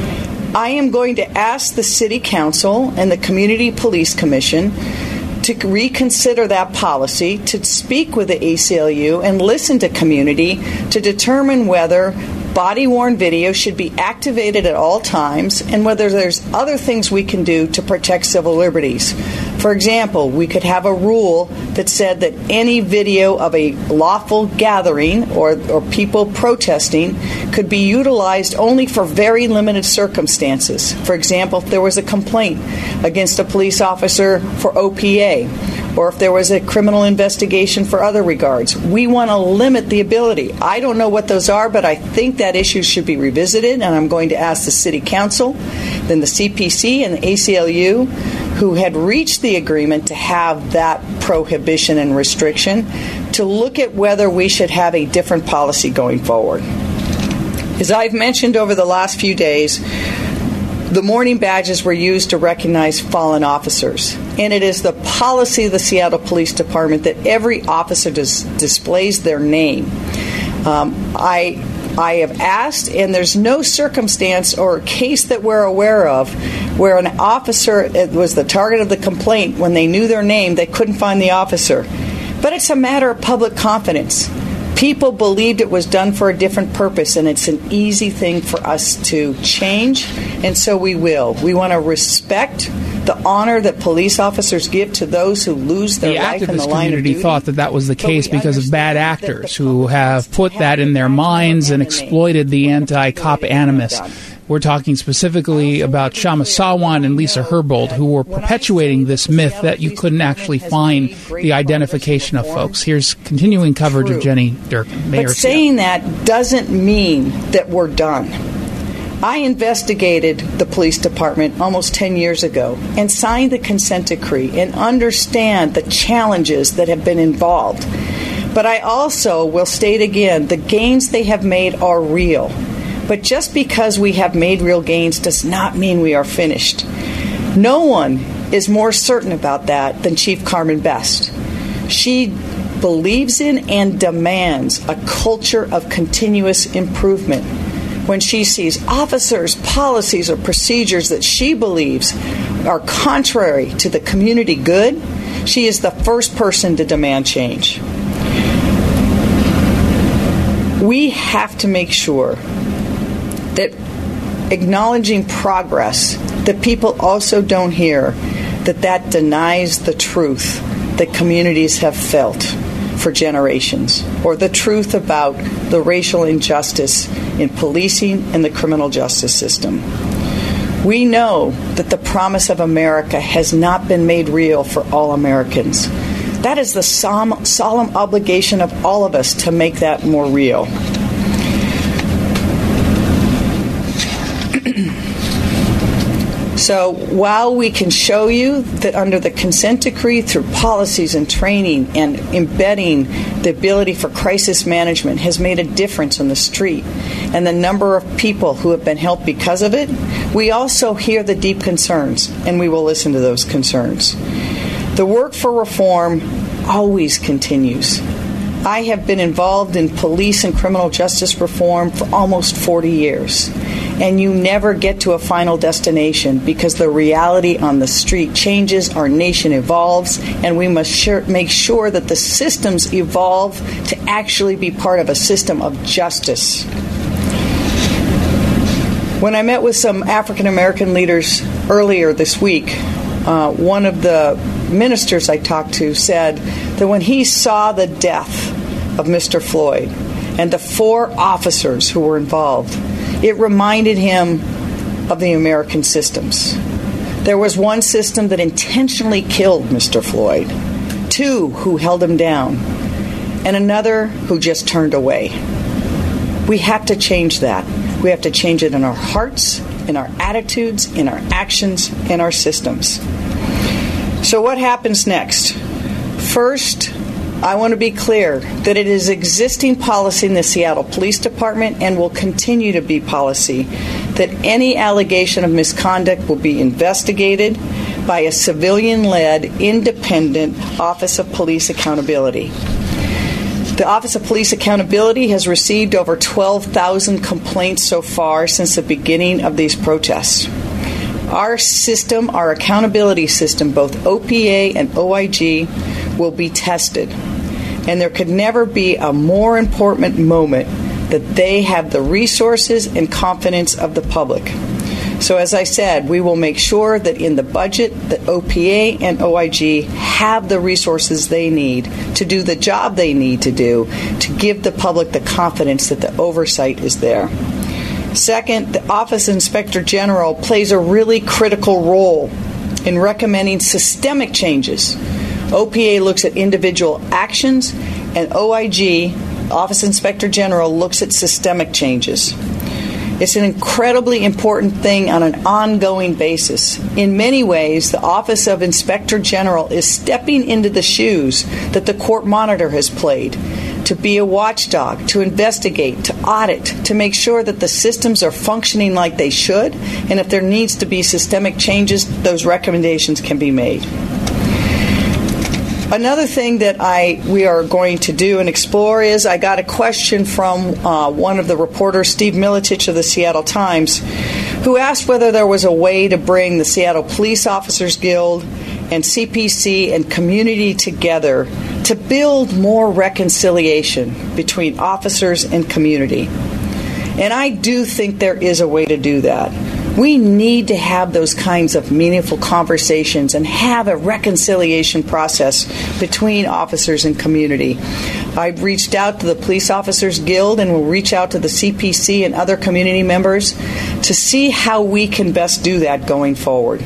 I am going to ask the city council and the Community Police Commission to reconsider that policy, to speak with the A C L U and listen to community to determine whether body-worn video should be activated at all times and whether there's other things we can do to protect civil liberties. For example, we could have a rule that said that any video of a lawful gathering or, or people protesting could be utilized only for very limited circumstances. For example, if there was a complaint against a police officer for O P A, or if there was a criminal investigation for other regards. We want to limit the ability. I don't know what those are, but I think that issue should be revisited, and I'm going to ask the City Council, then the C P C and the A C L U, who had reached the agreement to have that prohibition and restriction, to look at whether we should have a different policy going forward. As I've mentioned over the last few days, the mourning badges were used to recognize fallen officers, and it is the policy of the Seattle Police Department that every officer dis- displays their name. Um, I I have asked, and there's no circumstance or case that we're aware of where an officer was the target of the complaint. When they knew their name, they couldn't find the officer. But it's a matter of public confidence. People believed it was done for a different purpose, and it's an easy thing for us to change, and so we will. We want to respect the honor that police officers give to those who lose their life in the line of duty. The activist community thought that that was the case because of bad actors who have put that in their minds and exploited the anti-cop animus. We're talking specifically about Kshama Sawant and Lisa Herbold, who were perpetuating this myth that you couldn't actually find the identification of folks. Here's continuing coverage True. of Jenny Durkin, Mayor. But saying that doesn't mean that we're done. I investigated the police department almost ten years ago and signed the consent decree and understand the challenges that have been involved. But I also will state again, the gains they have made are real. But just because we have made real gains does not mean we are finished. No one is more certain about that than Chief Carmen Best. She believes in and demands a culture of continuous improvement. When she sees officers, policies, or procedures that she believes are contrary to the community good, she is the first person to demand change. We have to make sure that acknowledging progress, that people also don't hear that that denies the truth that communities have felt for generations, or the truth about the racial injustice in policing and the criminal justice system. We know that the promise of America has not been made real for all Americans. That is the solemn, solemn obligation of all of us to make that more real. So while we can show you that under the consent decree, through policies and training and embedding the ability for crisis management has made a difference on the street and the number of people who have been helped because of it, we also hear the deep concerns, and we will listen to those concerns. The work for reform always continues. I have been involved in police and criminal justice reform for almost forty years. And you never get to a final destination because the reality on the street changes, our nation evolves, and we must sure, make sure that the systems evolve to actually be part of a system of justice. When I met with some African American leaders earlier this week, uh, one of the ministers I talked to said that when he saw the death of Mister Floyd and the four officers who were involved, it reminded him of the American systems. There was one system that intentionally killed Mister Floyd, two who held him down, and another who just turned away. We have to change that. We have to change it in our hearts, in our attitudes, in our actions, in our systems. So what happens next? First, I want to be clear that it is existing policy in the Seattle Police Department and will continue to be policy that any allegation of misconduct will be investigated by a civilian-led, independent Office of Police Accountability. The Office of Police Accountability has received over twelve thousand complaints so far since the beginning of these protests. Our system, our accountability system, both O P A and O I G, will be tested. And there could never be a more important moment that they have the resources and confidence of the public. So as I said, we will make sure that in the budget that O P A and O I G have the resources they need to do the job they need to do to give the public the confidence that the oversight is there. Second, the Office of Inspector General plays a really critical role in recommending systemic changes. O P A looks at individual actions, and O I G, Office Inspector General, looks at systemic changes. It's an incredibly important thing on an ongoing basis. In many ways, the Office of Inspector General is stepping into the shoes that the court monitor has played, to be a watchdog, to investigate, to audit, to make sure that the systems are functioning like they should, and if there needs to be systemic changes, those recommendations can be made. Another thing that I we are going to do and explore is I got a question from uh, one of the reporters, Steve Militich of the Seattle Times, who asked whether there was a way to bring the Seattle Police Officers Guild and C P C and community together to build more reconciliation between officers and community. And I do think there is a way to do that. We need to have those kinds of meaningful conversations and have a reconciliation process between officers and community. I've reached out to the Police Officers Guild and will reach out to the C P C and other community members to see how we can best do that going forward.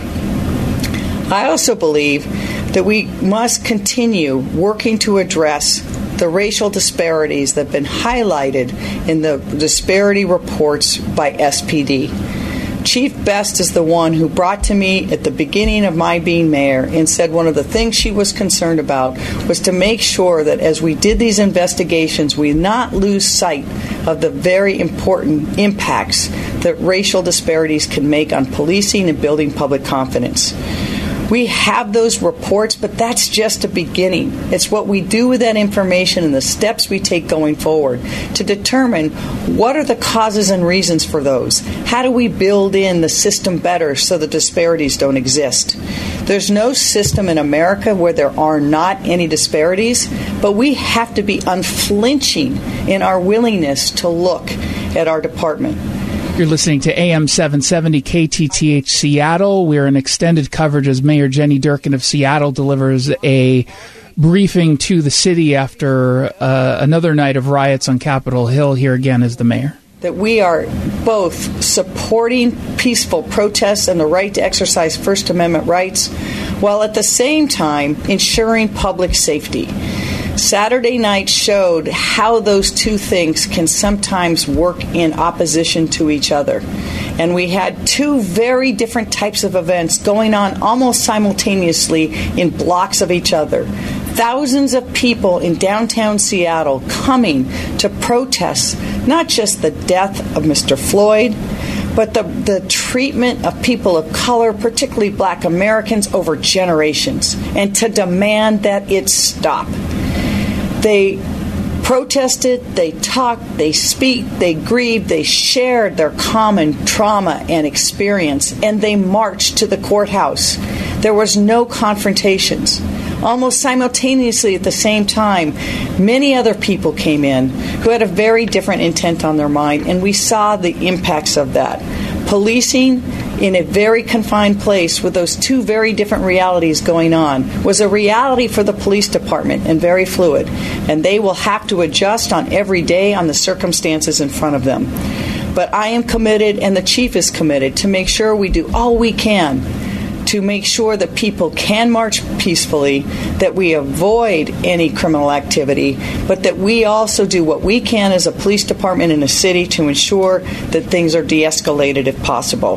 I also believe that we must continue working to address the racial disparities that have been highlighted in the disparity reports by S P D. Chief Best is the one who brought to me at the beginning of my being mayor and said one of the things she was concerned about was to make sure that as we did these investigations, we not lose sight of the very important impacts that racial disparities can make on policing and building public confidence. We have those reports, but that's just a beginning. It's what we do with that information and the steps we take going forward to determine what are the causes and reasons for those. How do we build in the system better so the disparities don't exist? There's no system in America where there are not any disparities, but we have to be unflinching in our willingness to look at our department. You're listening to A M seven seventy K T T H Seattle. We're in extended coverage as Mayor Jenny Durkan of Seattle delivers a briefing to the city after uh, another night of riots on Capitol Hill. Here again is the mayor. That we are both supporting peaceful protests and the right to exercise First Amendment rights, while at the same time ensuring public safety. Saturday night showed how those two things can sometimes work in opposition to each other. And we had two very different types of events going on almost simultaneously in blocks of each other. Thousands of people in downtown Seattle coming to protest not just the death of Mister Floyd, but the, the treatment of people of color, particularly black Americans, over generations, and to demand that it stop. They protested, they talked, they speak, they grieved, they shared their common trauma and experience, and they marched to the courthouse. There was no confrontations. Almost simultaneously at the same time, many other people came in who had a very different intent on their mind, and we saw the impacts of that. Policing in a very confined place with those two very different realities going on was a reality for the police department and very fluid, and they will have to adjust on every day on the circumstances in front of them. But I am committed, and the chief is committed, to make sure we do all we can to make sure that people can march peacefully, that we avoid any criminal activity, but that we also do what we can as a police department in a city to ensure that things are de-escalated if possible.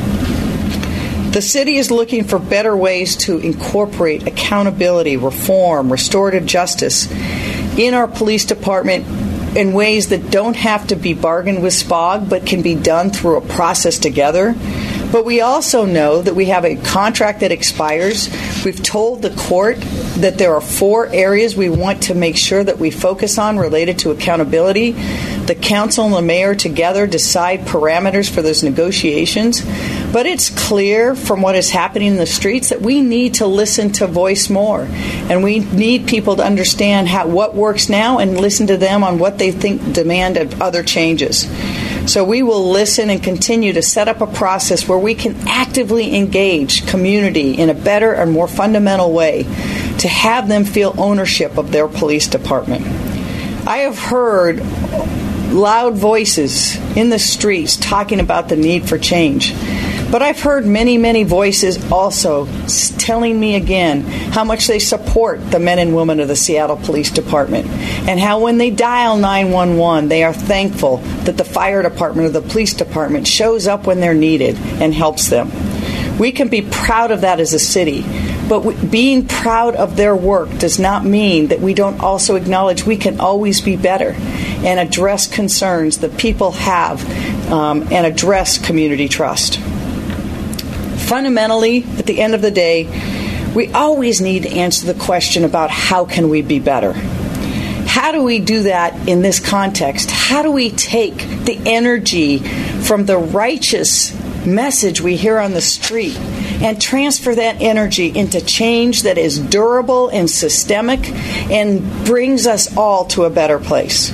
The city is looking for better ways to incorporate accountability, reform, restorative justice in our police department in ways that don't have to be bargained with S P O G, but can be done through a process together. But we also know that we have a contract that expires. We've told the court that there are four areas we want to make sure that we focus on related to accountability. The council and the mayor together decide parameters for those negotiations. But it's clear from what is happening in the streets that we need to listen to voice more. And we need people to understand how, what works now and listen to them on what they think demand of other changes. So we will listen and continue to set up a process where we can actively engage community in a better and more fundamental way to have them feel ownership of their police department. I have heard loud voices in the streets talking about the need for change. But I've heard many, many voices also telling me again how much they support the men and women of the Seattle Police Department, and how when they dial nine one one, they are thankful that the fire department or the police department shows up when they're needed and helps them. We can be proud of that as a city, but we, being proud of their work does not mean that we don't also acknowledge we can always be better and address concerns that people have um, and address community trust. Fundamentally, at the end of the day, we always need to answer the question about how can we be better? How do we do that in this context? How do we take the energy from the righteous message we hear on the street and transfer that energy into change that is durable and systemic and brings us all to a better place?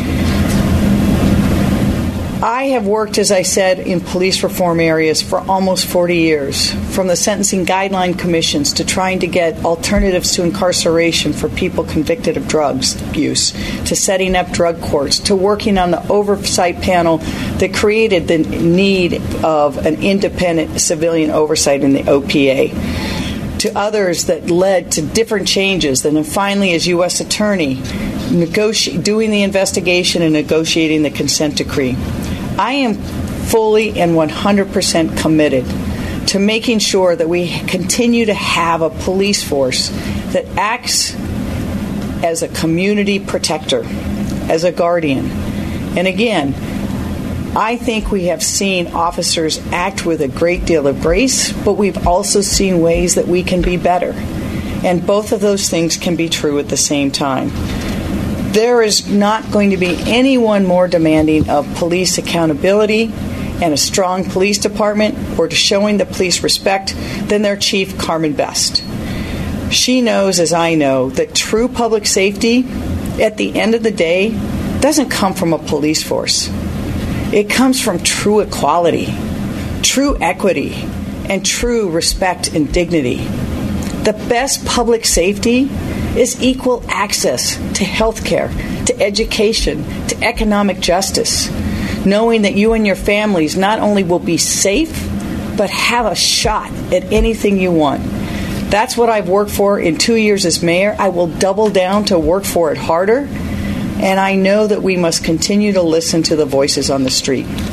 I have worked, as I said, in police reform areas for almost forty years, from the sentencing guideline commissions to trying to get alternatives to incarceration for people convicted of drugs use, to setting up drug courts, to working on the oversight panel that created the need of an independent civilian oversight in the O P A, to others that led to different changes, and then finally as U S Attorney, negoti- doing the investigation and negotiating the consent decree. I am fully and one hundred percent committed to making sure that we continue to have a police force that acts as a community protector, as a guardian. And again, I think we have seen officers act with a great deal of grace, but we've also seen ways that we can be better. And both of those things can be true at the same time. There is not going to be anyone more demanding of police accountability and a strong police department or to showing the police respect than their chief, Carmen Best. She knows, as I know, that true public safety, at the end of the day, doesn't come from a police force. It comes from true equality, true equity, and true respect and dignity. The best public safety is equal access to health care, to education, to economic justice, knowing that you and your families not only will be safe, but have a shot at anything you want. That's what I've worked for in two years as mayor. I will double down to work for it harder, and I know that we must continue to listen to the voices on the street.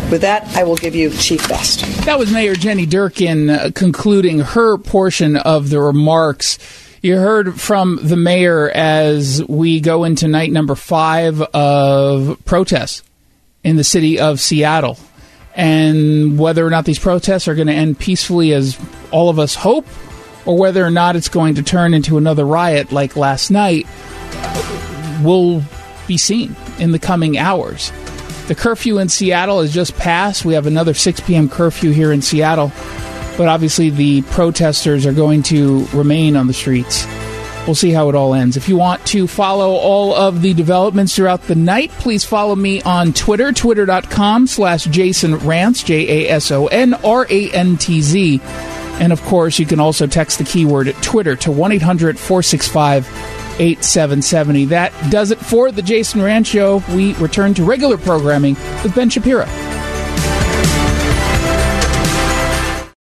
With that, I will give you Chief Best. That was Mayor Jenny Durkin uh, concluding her portion of the remarks. You heard from the mayor as we go into night number five of protests in the city of Seattle. And whether or not these protests are going to end peacefully as all of us hope, or whether or not it's going to turn into another riot like last night, will be seen in the coming hours. The curfew in Seattle has just passed. We have another six p.m. curfew here in Seattle. But obviously the protesters are going to remain on the streets. We'll see how it all ends. If you want to follow all of the developments throughout the night, please follow me on Twitter, twitter.com slash Jason Rantz, J A S O N R A N T Z. And, of course, you can also text the keyword Twitter to one eight hundred four six five eight seven seven zero. That does it for the Jason Rantz Show. We return to regular programming with Ben Shapiro.